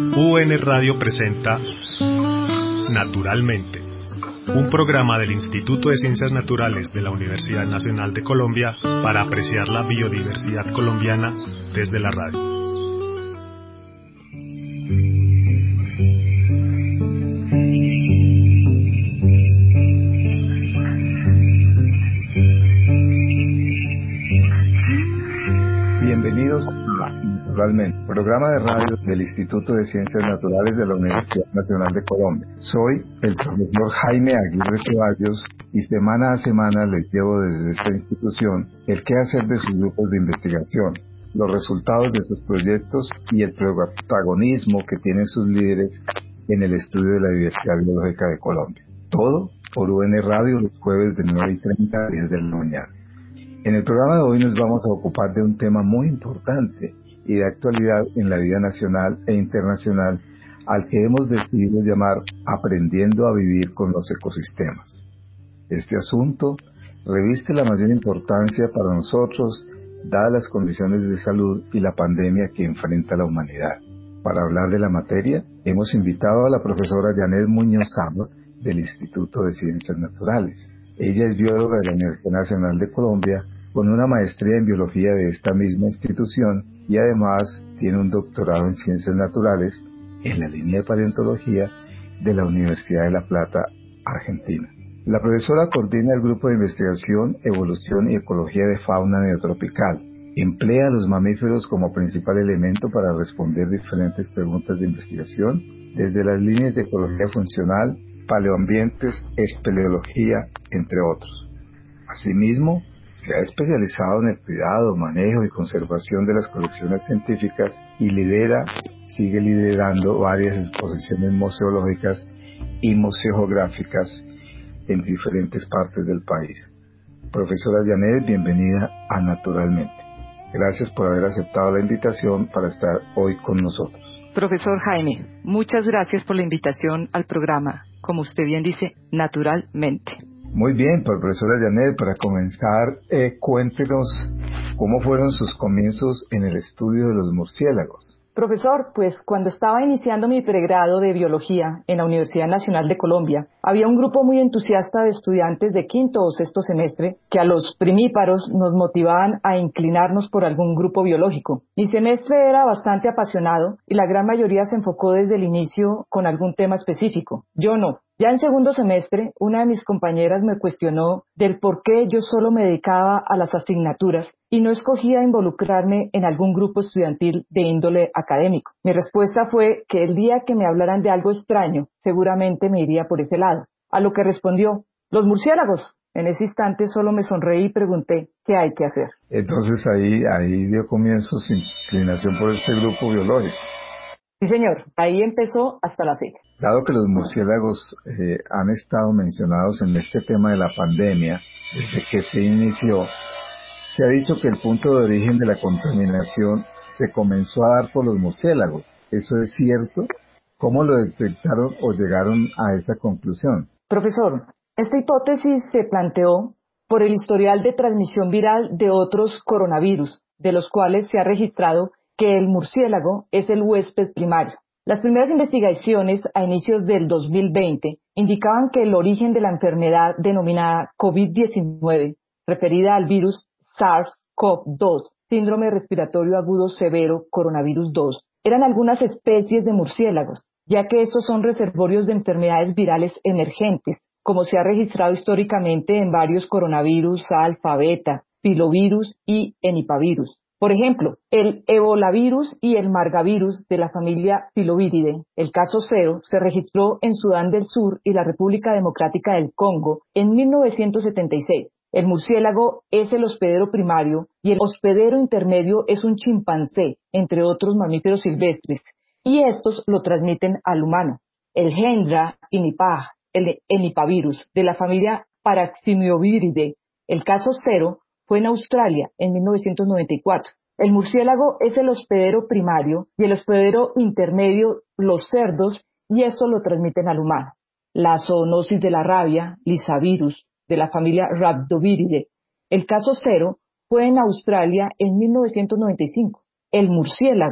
UN Radio presenta Naturalmente, un programa del Instituto de Ciencias Naturales de la Universidad Nacional de Colombia para apreciar la biodiversidad colombiana desde la radio. Bienvenidos a Naturalmente, programa de radio del Instituto de Ciencias Naturales de la Universidad Nacional de Colombia. Soy el profesor Jaime Aguirre Ceballos y semana a semana les llevo desde esta institución el quehacer de sus grupos de investigación, los resultados de sus proyectos y el protagonismo que tienen sus líderes en el estudio de la diversidad biológica de Colombia. Todo por UN Radio los jueves de 9:30 a 10 de la mañana. En el programa de hoy nos vamos a ocupar de un tema muy importante y de actualidad en la vida nacional e internacional al que hemos decidido llamar Aprendiendo a vivir con los ecosistemas. Este asunto reviste la mayor importancia para nosotros dadas las condiciones de salud y la pandemia que enfrenta la humanidad. Para hablar de la materia, hemos invitado a la profesora Janet Muñoz Sama del Instituto de Ciencias Naturales. Ella es bióloga de la Universidad Nacional de Colombia, con una maestría en biología de esta misma institución y además tiene un doctorado en ciencias naturales en la línea de paleontología de la Universidad de La Plata, Argentina. La profesora coordina el grupo de investigación, evolución y ecología de fauna neotropical. Emplea a los mamíferos como principal elemento para responder diferentes preguntas de investigación, desde las líneas de ecología funcional, paleoambientes, espeleología, entre otros. Asimismo, se ha especializado en el cuidado, manejo y conservación de las colecciones científicas y sigue liderando varias exposiciones museológicas y museográficas en diferentes partes del país. Profesora Janet, bienvenida a Naturalmente. Gracias por haber aceptado la invitación para estar hoy con nosotros. Profesor Jaime, muchas gracias por la invitación al programa, como usted bien dice, Naturalmente. Muy bien, profesora Janet, para comenzar, cuéntenos cómo fueron sus comienzos en el estudio de los murciélagos. Profesor, pues cuando estaba iniciando mi pregrado de biología en la Universidad Nacional de Colombia, había un grupo muy entusiasta de estudiantes de quinto o sexto semestre que a los primíparos nos motivaban a inclinarnos por algún grupo biológico. Mi semestre era bastante apasionado y la gran mayoría se enfocó desde el inicio con algún tema específico. Yo no. Ya en segundo semestre, una de mis compañeras me cuestionó del por qué yo solo me dedicaba a las asignaturas y no escogía involucrarme en algún grupo estudiantil de índole académico. Mi respuesta fue que el día que me hablaran de algo extraño, seguramente me iría por ese lado. A lo que respondió, los murciélagos. En ese instante solo me sonreí y pregunté, ¿qué hay que hacer? Entonces ahí dio comienzo su inclinación por este grupo biológico. Sí, señor. Ahí empezó hasta la fecha. Dado que los murciélagos han estado mencionados en este tema de la pandemia, desde que se inició, se ha dicho que el punto de origen de la contaminación se comenzó a dar por los murciélagos. ¿Eso es cierto? ¿Cómo lo detectaron o llegaron a esa conclusión? Profesor, esta hipótesis se planteó por el historial de transmisión viral de otros coronavirus, de los cuales se ha registrado que el murciélago es el huésped primario. Las primeras investigaciones a inicios del 2020 indicaban que el origen de la enfermedad denominada COVID-19, referida al virus SARS-CoV-2, síndrome respiratorio agudo severo coronavirus 2, eran algunas especies de murciélagos, ya que estos son reservorios de enfermedades virales emergentes, como se ha registrado históricamente en varios coronavirus alfa, beta, filovirus y henipavirus. Por ejemplo, el ebolavirus y el margavirus de la familia Filoviridae, el caso 0, se registró en Sudán del Sur y la República Democrática del Congo en 1976. El murciélago es el hospedero primario y el hospedero intermedio es un chimpancé, entre otros mamíferos silvestres, y estos lo transmiten al humano. El Hendra inipah, el henipavirus de la familia Paraximioviridae, el caso 0, fue en Australia en 1994. El murciélago es el hospedero primario y el hospedero intermedio los cerdos y eso lo transmiten al humano. La zoonosis de la rabia, Lisavirus, de la familia Rhabdoviridae. El caso 0 fue en Australia en 1995. El murciélago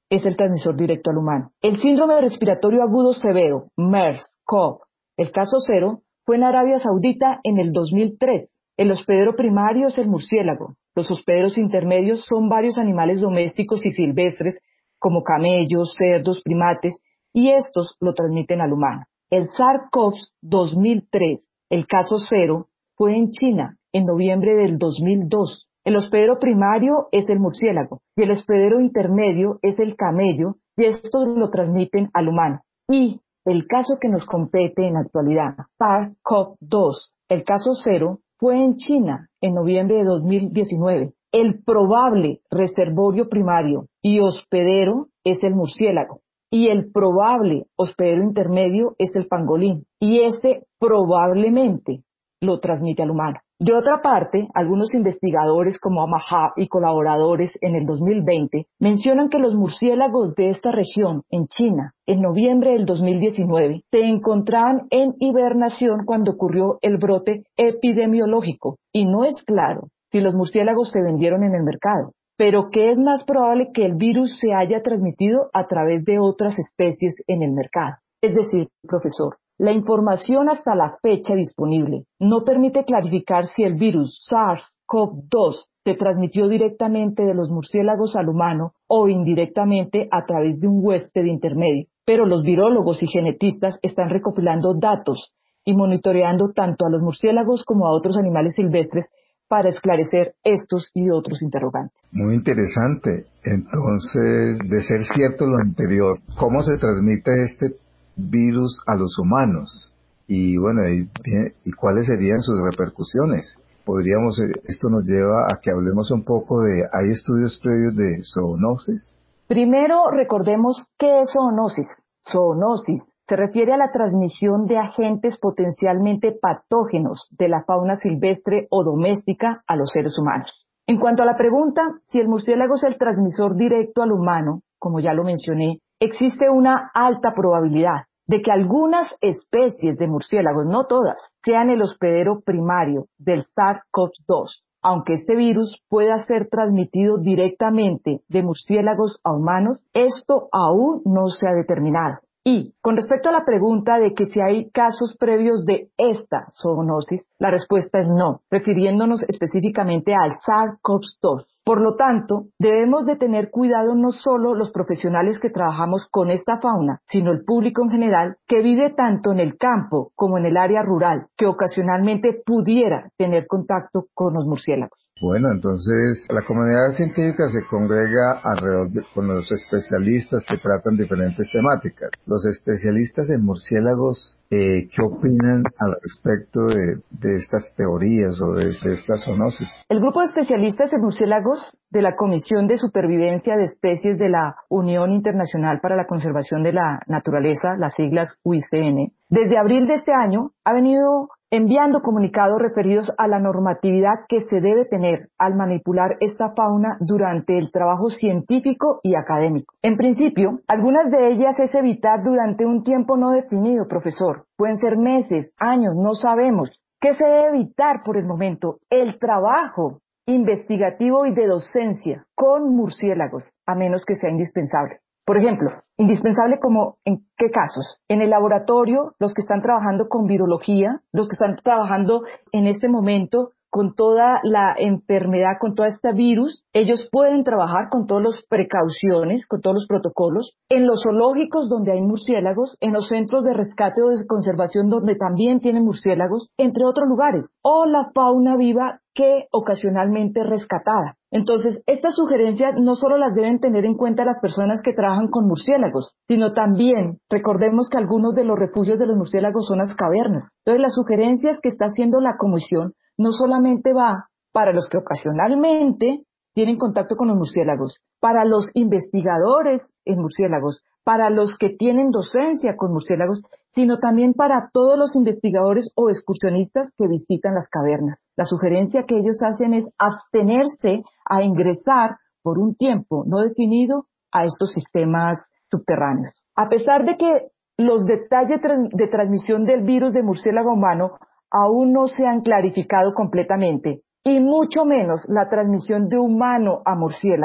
es el transmisor directo al humano. El síndrome respiratorio agudo severo, MERS-CoV, el caso 0, fue en Arabia Saudita en el 2003. El hospedero primario es el murciélago. Los hospederos intermedios son varios animales domésticos y silvestres, como camellos, cerdos, primates, y estos lo transmiten al humano. El SARS-CoV 2003, el caso 0, fue en China en noviembre del 2002. El hospedero primario es el murciélago y el hospedero intermedio es el camello, y estos lo transmiten al humano. Y el caso que nos compete en la actualidad, SARS-CoV-2, el caso 0, fue en China en noviembre de 2019. El probable reservorio primario y hospedero es el murciélago, y el probable hospedero intermedio es el pangolín, y este probablemente lo transmite al humano. De otra parte, algunos investigadores como Amahá y colaboradores en el 2020 mencionan que los murciélagos de esta región en China, en noviembre del 2019, se encontraban en hibernación cuando ocurrió el brote epidemiológico, y no es claro si los murciélagos se vendieron en el mercado, pero que es más probable que el virus se haya transmitido a través de otras especies en el mercado. Es decir, profesor, la información hasta la fecha disponible no permite clarificar si el virus SARS-CoV-2 se transmitió directamente de los murciélagos al humano o indirectamente a través de un huésped intermedio. Pero los virólogos y genetistas están recopilando datos y monitoreando tanto a los murciélagos como a otros animales silvestres para esclarecer estos y otros interrogantes. Muy interesante. Entonces, de ser cierto lo anterior, ¿cómo se transmite este virus a los humanos? Y bueno, ¿y cuáles serían sus repercusiones? Esto nos lleva a que hablemos un poco ¿hay estudios previos de zoonosis? Primero, recordemos qué es zoonosis. Zoonosis se refiere a la transmisión de agentes potencialmente patógenos de la fauna silvestre o doméstica a los seres humanos. En cuanto a la pregunta si el murciélago es el transmisor directo al humano, como ya lo mencioné, existe una alta probabilidad de que algunas especies de murciélagos, no todas, sean el hospedero primario del SARS-CoV-2, aunque este virus pueda ser transmitido directamente de murciélagos a humanos, esto aún no se ha determinado. Y con respecto a la pregunta de que si hay casos previos de esta zoonosis, la respuesta es no, refiriéndonos específicamente al SARS-CoV-2. Por lo tanto, debemos de tener cuidado no solo los profesionales que trabajamos con esta fauna, sino el público en general que vive tanto en el campo como en el área rural, que ocasionalmente pudiera tener contacto con los murciélagos. Bueno, entonces la comunidad científica se congrega con los especialistas que tratan diferentes temáticas. Los especialistas en murciélagos, ¿qué opinan al respecto de estas teorías o de estas zoonosis? El grupo de especialistas en murciélagos de la Comisión de Supervivencia de Especies de la Unión Internacional para la Conservación de la Naturaleza, las siglas UICN, desde abril de este año ha venido enviando comunicados referidos a la normatividad que se debe tener al manipular esta fauna durante el trabajo científico y académico. En principio, algunas de ellas es evitar durante un tiempo no definido, profesor. Pueden ser meses, años, no sabemos. ¿Qué se debe evitar por el momento? El trabajo investigativo y de docencia con murciélagos, a menos que sea indispensable. Por ejemplo, indispensable como ¿en qué casos? En el laboratorio, los que están trabajando con virología, los que están trabajando en este momento con toda la enfermedad, con todo este virus, ellos pueden trabajar con todas las precauciones, con todos los protocolos. En los zoológicos donde hay murciélagos, en los centros de rescate o de conservación donde también tienen murciélagos, entre otros lugares. O la fauna viva que ocasionalmente es rescatada. Entonces, estas sugerencias no solo las deben tener en cuenta las personas que trabajan con murciélagos, sino también recordemos que algunos de los refugios de los murciélagos son las cavernas. Entonces, las sugerencias que está haciendo la comisión no solamente va para los que ocasionalmente tienen contacto con los murciélagos, para los investigadores en murciélagos, para los que tienen docencia con murciélagos, sino también para todos los investigadores o excursionistas que visitan las cavernas. La sugerencia que ellos hacen es abstenerse a ingresar por un tiempo no definido a estos sistemas subterráneos. A pesar de que los detalles de transmisión del virus de murciélago humano aún no se han clarificado completamente, y mucho menos la transmisión de humano a murciélago,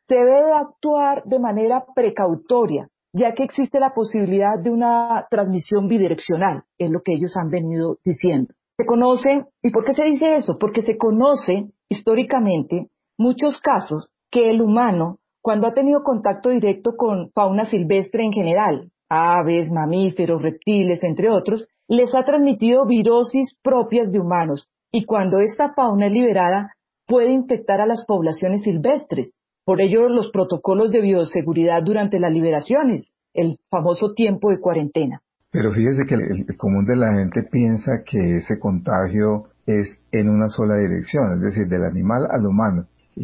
se debe actuar de manera precautoria, ya que existe la posibilidad de una transmisión bidireccional, es lo que ellos han venido diciendo. Se conoce, ¿y por qué se dice eso? Porque se conoce históricamente muchos casos que el humano, cuando ha tenido contacto directo con fauna silvestre en general, aves, mamíferos, reptiles, entre otros, les ha transmitido virosis propias de humanos, y cuando esta fauna es liberada, puede infectar a las poblaciones silvestres. Por ello, los protocolos de bioseguridad durante las liberaciones, el famoso tiempo de cuarentena. Pero fíjese que el común de la gente piensa que ese contagio es en una sola dirección, es decir, del animal al humano,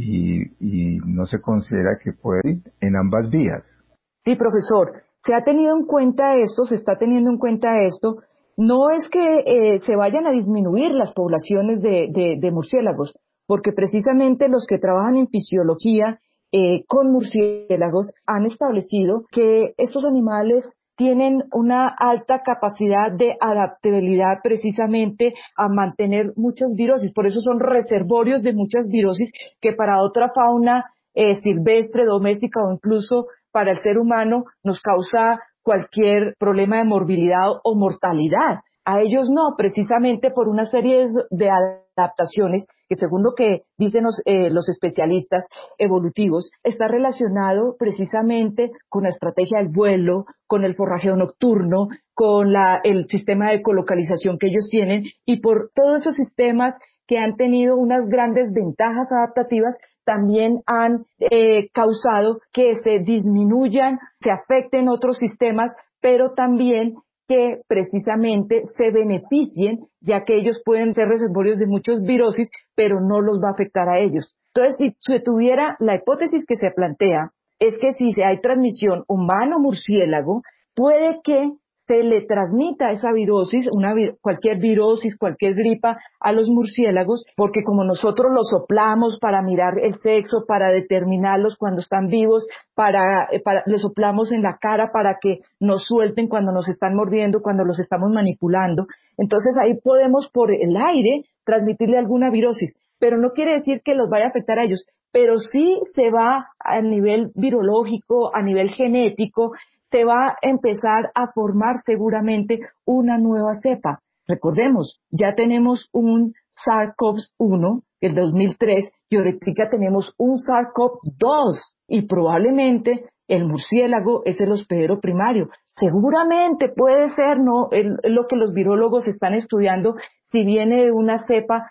y no se considera que puede ir en ambas vías. Sí, profesor, se ha tenido en cuenta esto, se está teniendo en cuenta esto. No es que se vayan a disminuir las poblaciones de murciélagos, porque precisamente los que trabajan en fisiología con murciélagos han establecido que estos animales tienen una alta capacidad de adaptabilidad precisamente a mantener muchas virosis. Por eso son reservorios de muchas virosis que para otra fauna silvestre, doméstica o incluso para el ser humano nos causa cualquier problema de morbilidad o mortalidad. A ellos no, precisamente por una serie de adaptaciones que, según lo que dicen los especialistas evolutivos, está relacionado precisamente con la estrategia del vuelo, con el forrajeo nocturno, con el sistema de ecolocalización que ellos tienen, y por todos esos sistemas que han tenido unas grandes ventajas adaptativas, también han causado que se disminuyan, se afecten otros sistemas, pero también que precisamente se beneficien, ya que ellos pueden ser reservorios de muchos virosis, pero no los va a afectar a ellos. Entonces, si se tuviera, la hipótesis que se plantea es que si hay transmisión humano-murciélago, puede que se le transmita esa virosis, cualquier virosis, cualquier gripa a los murciélagos, porque como nosotros los soplamos para mirar el sexo, para determinarlos cuando están vivos, les soplamos en la cara para que nos suelten cuando nos están mordiendo, cuando los estamos manipulando, entonces ahí podemos por el aire transmitirle alguna virosis, pero no quiere decir que los vaya a afectar a ellos, pero sí se va a nivel virológico, a nivel genético, se va a empezar a formar seguramente una nueva cepa. Recordemos, ya tenemos un SARS-CoV-1, el 2003, y ahorita tenemos un SARS-CoV-2, y probablemente el murciélago es el hospedero primario. Seguramente puede ser, ¿no? Lo que los virólogos están estudiando, si viene de una cepa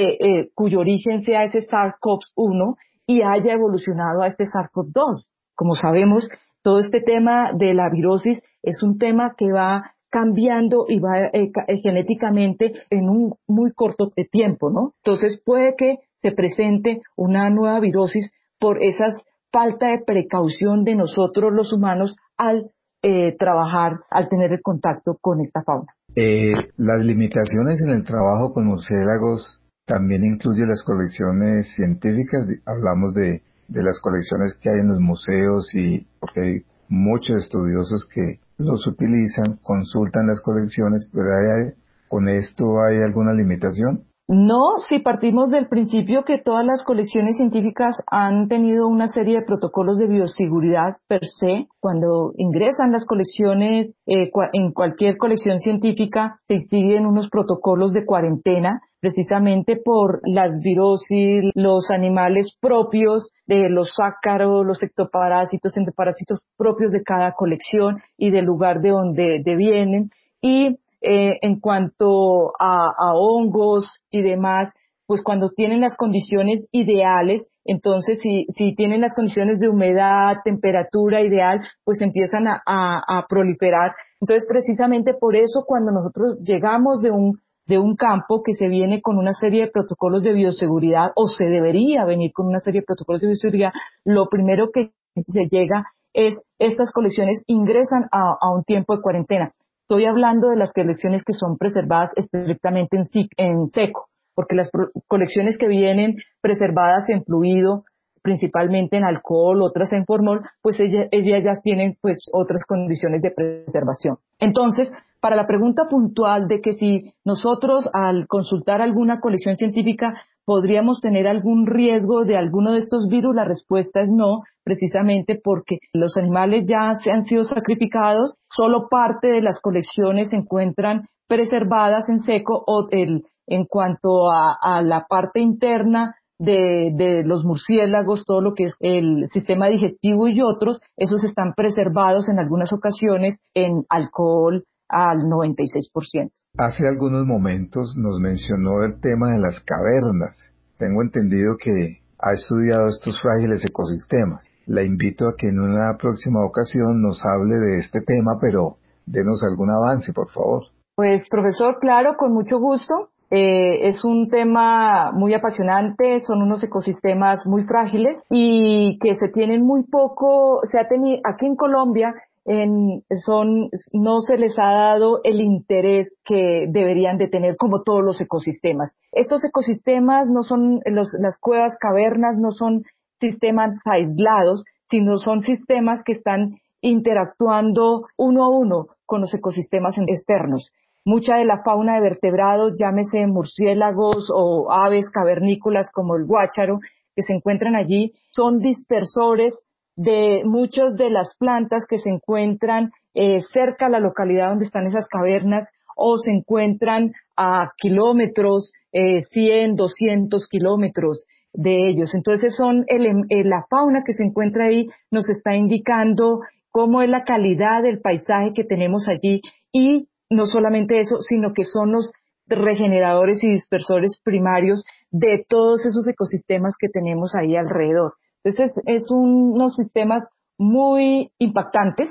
cuyo origen sea ese SARS-CoV-1 y haya evolucionado a este SARS-CoV-2. Como sabemos, todo este tema de la virosis es un tema que va cambiando y va genéticamente en un muy corto tiempo, ¿no? Entonces puede que se presente una nueva virosis por esa falta de precaución de nosotros los humanos al trabajar, al tener el contacto con esta fauna. Las limitaciones en el trabajo con murciélagos también incluyen las colecciones científicas. Hablamos de las colecciones que hay en los museos, y porque hay muchos estudiosos que los utilizan, consultan las colecciones, pero ¿con esto hay alguna limitación? No, si partimos del principio que todas las colecciones científicas han tenido una serie de protocolos de bioseguridad per se. Cuando ingresan las colecciones, en cualquier colección científica se siguen unos protocolos de cuarentena, precisamente por las virosis, los animales propios de los ácaros, los ectoparásitos, endoparásitos propios de cada colección y del lugar de donde vienen. Y en cuanto a hongos y demás, pues cuando tienen las condiciones ideales, entonces si tienen las condiciones de humedad, temperatura ideal, pues empiezan a proliferar. Entonces precisamente por eso cuando nosotros llegamos de un campo que se viene con una serie de protocolos de bioseguridad, o se debería venir con una serie de protocolos de bioseguridad, lo primero que se llega es estas colecciones ingresan a un tiempo de cuarentena. Estoy hablando de las colecciones que son preservadas estrictamente en seco, porque las colecciones que vienen preservadas en fluido, principalmente en alcohol, otras en formol, pues ellas ya tienen pues otras condiciones de preservación. Entonces, para la pregunta puntual de que si nosotros al consultar alguna colección científica ¿podríamos tener algún riesgo de alguno de estos virus? La respuesta es no, precisamente porque los animales ya se han sido sacrificados, solo parte de las colecciones se encuentran preservadas en seco en cuanto a la parte interna de los murciélagos, todo lo que es el sistema digestivo y otros, esos están preservados en algunas ocasiones en alcohol al 96%. Hace algunos momentos nos mencionó el tema de las cavernas. Tengo entendido que ha estudiado estos frágiles ecosistemas. La invito a que en una próxima ocasión nos hable de este tema, pero denos algún avance, por favor. Pues, profesor, claro, con mucho gusto. Es un tema muy apasionante, son unos ecosistemas muy frágiles y que se tienen muy poco, se ha tenido aquí en Colombia, no se les ha dado el interés que deberían de tener como todos los ecosistemas. Estos ecosistemas no son, las cuevas, cavernas, no son sistemas aislados, sino son sistemas que están interactuando uno a uno con los ecosistemas externos. Mucha de la fauna de vertebrados, llámese murciélagos o aves cavernícolas como el guácharo, que se encuentran allí, son dispersores de muchas de las plantas que se encuentran cerca a la localidad donde están esas cavernas o se encuentran a kilómetros, 100, 200 kilómetros de ellos. Entonces la fauna que se encuentra ahí nos está indicando cómo es la calidad del paisaje que tenemos allí y no solamente eso, sino que son los regeneradores y dispersores primarios de todos esos ecosistemas que tenemos ahí alrededor. Entonces, unos sistemas muy impactantes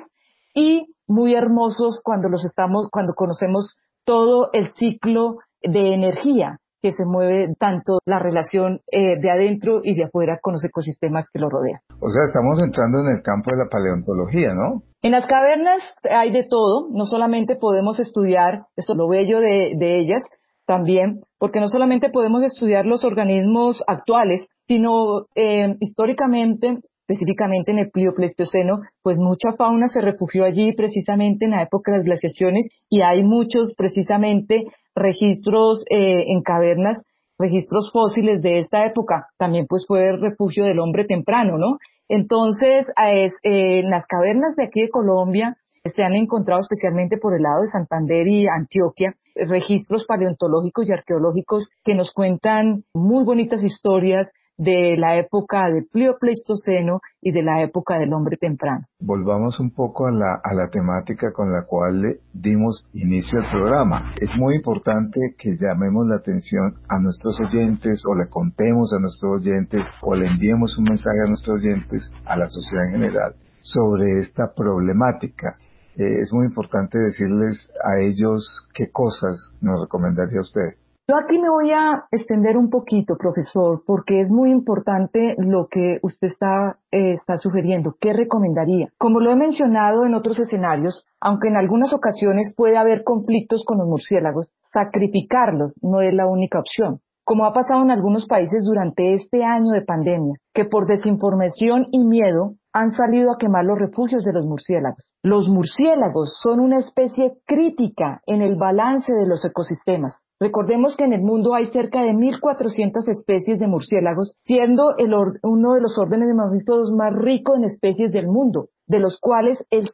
y muy hermosos cuando conocemos todo el ciclo de energía que se mueve, tanto la relación de adentro y de afuera con los ecosistemas que lo rodean. O sea, estamos entrando en el campo de la paleontología, ¿no? En las cavernas hay de todo, no solamente podemos estudiar, esto es lo bello de ellas también, porque no solamente podemos estudiar los organismos actuales, sino históricamente, específicamente en el Plioceno, pues mucha fauna se refugió allí precisamente en la época de las glaciaciones y hay muchos precisamente registros en cavernas, registros fósiles de esta época. También pues fue el refugio del hombre temprano, ¿no? Entonces, en las cavernas de aquí de Colombia se han encontrado, especialmente por el lado de Santander y Antioquia, registros paleontológicos y arqueológicos que nos cuentan muy bonitas historias de la época del Plioceno y de la época del hombre temprano. Volvamos un poco a la temática con la cual le dimos inicio al programa. Es muy importante que llamemos la atención a nuestros oyentes o le contemos a nuestros oyentes o le enviemos un mensaje a nuestros oyentes, a la sociedad en general, sobre esta problemática. Es muy importante decirles a ellos qué cosas nos recomendaría usted. Yo aquí me voy a extender un poquito, profesor, porque es muy importante lo que usted está sugiriendo. ¿Qué recomendaría? Como lo he mencionado en otros escenarios, aunque en algunas ocasiones puede haber conflictos con los murciélagos, sacrificarlos no es la única opción. Como ha pasado en algunos países durante este año de pandemia, que por desinformación y miedo han salido a quemar los refugios de los murciélagos. Los murciélagos son una especie crítica en el balance de los ecosistemas. Recordemos que en el mundo hay cerca de 1.400 especies de murciélagos, siendo uno de los órdenes de mamíferos más ricos en especies del mundo, de los cuales el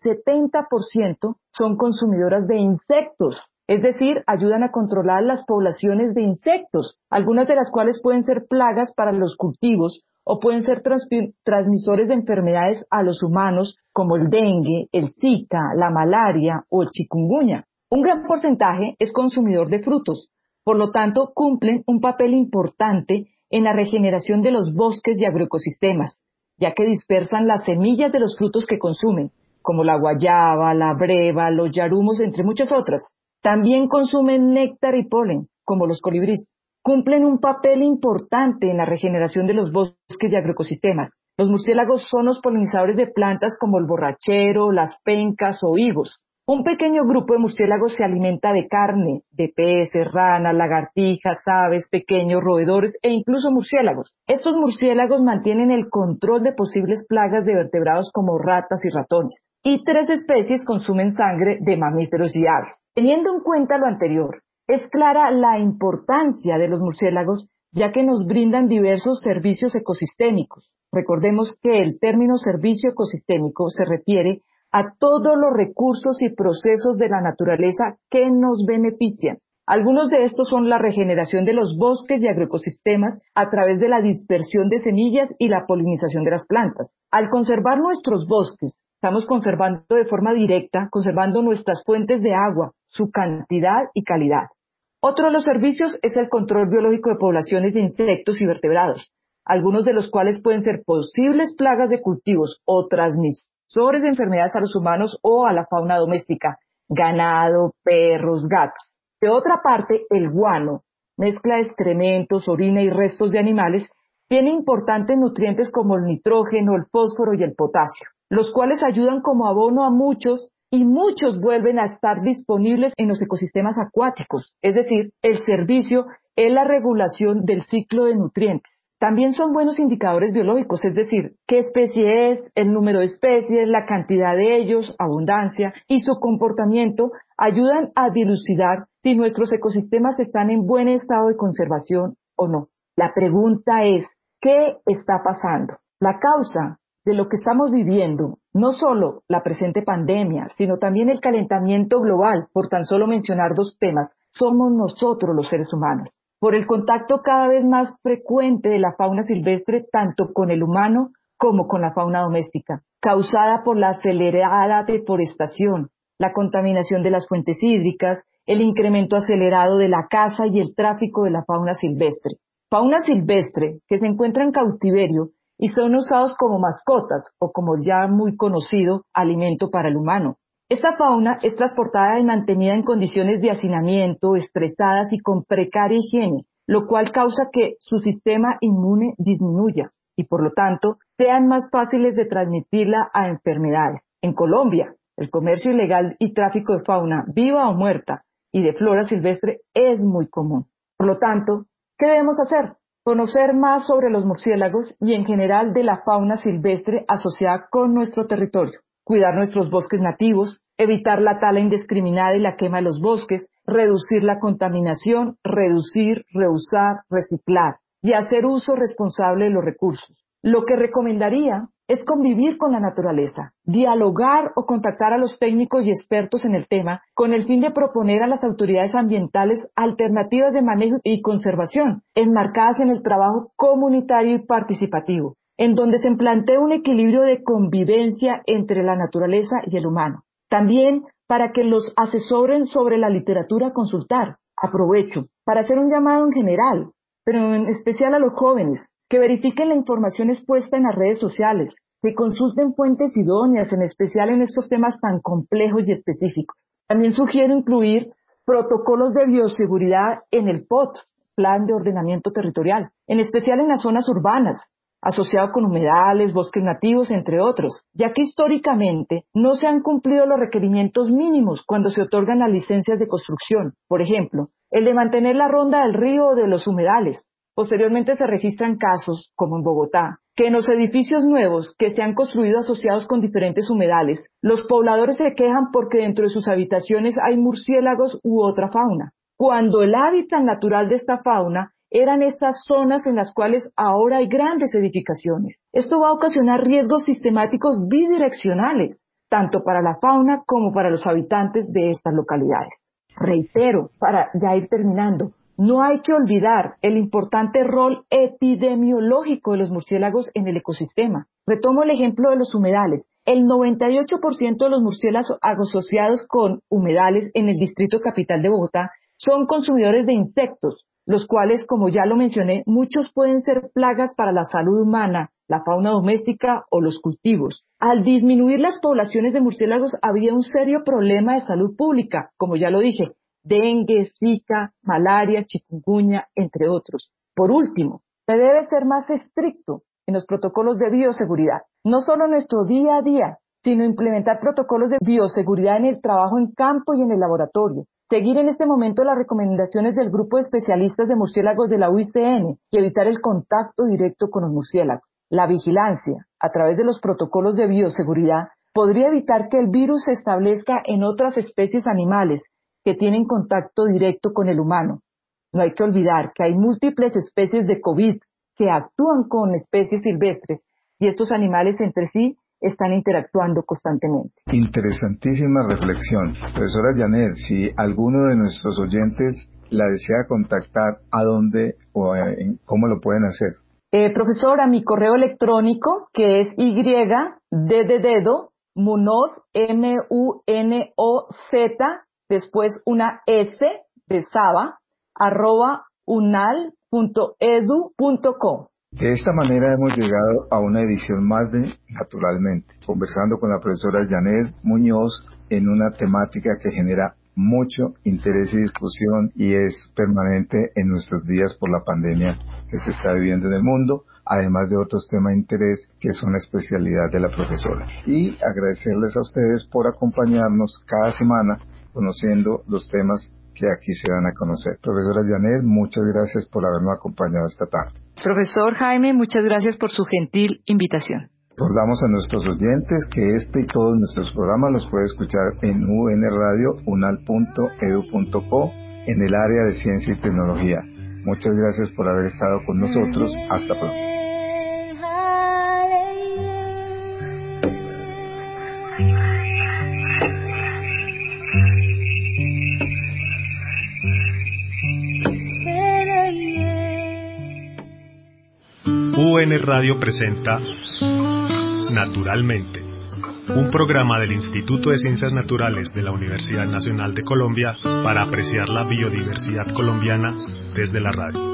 70% son consumidoras de insectos. Es decir, ayudan a controlar las poblaciones de insectos, algunas de las cuales pueden ser plagas para los cultivos o pueden ser transmisores de enfermedades a los humanos como el dengue, el zika, la malaria o el chikungunya. Un gran porcentaje es consumidor de frutos, por lo tanto cumplen un papel importante en la regeneración de los bosques y agroecosistemas, ya que dispersan las semillas de los frutos que consumen, como la guayaba, la breva, los yarumos, entre muchas otras. También consumen néctar y polen, como los colibríes. Cumplen un papel importante en la regeneración de los bosques y agroecosistemas. Los murciélagos son los polinizadores de plantas como el borrachero, las pencas o higos. Un pequeño grupo de murciélagos se alimenta de carne, de peces, ranas, lagartijas, aves, pequeños roedores e incluso murciélagos. Estos murciélagos mantienen el control de posibles plagas de vertebrados como ratas y ratones. Y 3 especies consumen sangre de mamíferos y aves. Teniendo en cuenta lo anterior, es clara la importancia de los murciélagos ya que nos brindan diversos servicios ecosistémicos. Recordemos que el término servicio ecosistémico se refiere a todos los recursos y procesos de la naturaleza que nos benefician. Algunos de estos son la regeneración de los bosques y agroecosistemas a través de la dispersión de semillas y la polinización de las plantas. Al conservar nuestros bosques, estamos conservando de forma directa, conservando nuestras fuentes de agua, su cantidad y calidad. Otro de los servicios es el control biológico de poblaciones de insectos y vertebrados, algunos de los cuales pueden ser posibles plagas de cultivos o transmisores de enfermedades a los humanos o a la fauna doméstica, ganado, perros, gatos. De otra parte, el guano, mezcla de excrementos, orina y restos de animales, tiene importantes nutrientes como el nitrógeno, el fósforo y el potasio, los cuales ayudan como abono a muchos y muchos vuelven a estar disponibles en los ecosistemas acuáticos. Es decir, el servicio es la regulación del ciclo de nutrientes. También son buenos indicadores biológicos, es decir, qué especie es, el número de especies, la cantidad de ellos, abundancia y su comportamiento ayudan a dilucidar si nuestros ecosistemas están en buen estado de conservación o no. La pregunta es, ¿qué está pasando? La causa de lo que estamos viviendo, no solo la presente pandemia, sino también el calentamiento global, por tan solo mencionar dos temas, somos nosotros los seres humanos. Por el contacto cada vez más frecuente de la fauna silvestre, tanto con el humano como con la fauna doméstica, causada por la acelerada deforestación, la contaminación de las fuentes hídricas, el incremento acelerado de la caza y el tráfico de la fauna silvestre. Fauna silvestre que se encuentra en cautiverio y son usados como mascotas o como ya muy conocido, alimento para el humano. Esta fauna es transportada y mantenida en condiciones de hacinamiento, estresadas y con precaria higiene, lo cual causa que su sistema inmune disminuya y por lo tanto sean más fáciles de transmitirla a enfermedades. En Colombia, el comercio ilegal y tráfico de fauna viva o muerta y de flora silvestre es muy común. Por lo tanto, ¿qué debemos hacer? Conocer más sobre los murciélagos y en general de la fauna silvestre asociada con nuestro territorio. Cuidar nuestros bosques nativos, evitar la tala indiscriminada y la quema de los bosques, reducir la contaminación, reducir, reusar, reciclar y hacer uso responsable de los recursos. Lo que recomendaría es convivir con la naturaleza, dialogar o contactar a los técnicos y expertos en el tema con el fin de proponer a las autoridades ambientales alternativas de manejo y conservación, enmarcadas en el trabajo comunitario y participativo, en donde se plantea un equilibrio de convivencia entre la naturaleza y el humano. También para que los asesoren sobre la literatura a consultar. Aprovecho para hacer un llamado en general, pero en especial a los jóvenes, que verifiquen la información expuesta en las redes sociales, que consulten fuentes idóneas, en especial en estos temas tan complejos y específicos. También sugiero incluir protocolos de bioseguridad en el POT, Plan de Ordenamiento Territorial, en especial en las zonas urbanas, asociado con humedales, bosques nativos, entre otros, ya que históricamente no se han cumplido los requerimientos mínimos cuando se otorgan las licencias de construcción. Por ejemplo, el de mantener la ronda del río o de los humedales. Posteriormente se registran casos, como en Bogotá, que en los edificios nuevos que se han construido asociados con diferentes humedales, los pobladores se quejan porque dentro de sus habitaciones hay murciélagos u otra fauna, cuando el hábitat natural de esta fauna eran estas zonas en las cuales ahora hay grandes edificaciones. Esto va a ocasionar riesgos sistemáticos bidireccionales, tanto para la fauna como para los habitantes de estas localidades. Reitero, para ya ir terminando, no hay que olvidar el importante rol epidemiológico de los murciélagos en el ecosistema. Retomo el ejemplo de los humedales. El 98% de los murciélagos asociados con humedales en el distrito capital de Bogotá son consumidores de insectos, los cuales, como ya lo mencioné, muchos pueden ser plagas para la salud humana, la fauna doméstica o los cultivos. Al disminuir las poblaciones de murciélagos había un serio problema de salud pública, como ya lo dije, dengue, zika, malaria, chikungunya, entre otros. Por último, se debe ser más estricto en los protocolos de bioseguridad, no solo en nuestro día a día, sino implementar protocolos de bioseguridad en el trabajo en campo y en el laboratorio. Seguir en este momento las recomendaciones del grupo de especialistas de murciélagos de la UICN y evitar el contacto directo con los murciélagos. La vigilancia, a través de los protocolos de bioseguridad, podría evitar que el virus se establezca en otras especies animales que tienen contacto directo con el humano. No hay que olvidar que hay múltiples especies de COVID que actúan con especies silvestres y estos animales entre sí están interactuando constantemente. Interesantísima reflexión. Profesora Janet, si alguno de nuestros oyentes la desea contactar, ¿a dónde o cómo lo pueden hacer? Profesora, mi correo electrónico, que es Munoz, M-U-N-O-Z, después una S de Saba, @unal.edu.co. De esta manera hemos llegado a una edición más de Naturalmente, conversando con la profesora Janet Muñoz en una temática que genera mucho interés y discusión y es permanente en nuestros días por la pandemia que se está viviendo en el mundo, además de otros temas de interés que son la especialidad de la profesora. Y agradecerles a ustedes por acompañarnos cada semana conociendo los temas que aquí se dan a conocer. Profesora Janet, muchas gracias por habernos acompañado esta tarde. Profesor Jaime, muchas gracias por su gentil invitación. Recordamos a nuestros oyentes que este y todos nuestros programas los puede escuchar en unradio.unal.edu.co en el área de ciencia y tecnología. Muchas gracias por haber estado con nosotros. Hasta pronto. UN Radio presenta Naturalmente, un programa del Instituto de Ciencias Naturales de la Universidad Nacional de Colombia para apreciar la biodiversidad colombiana desde la radio.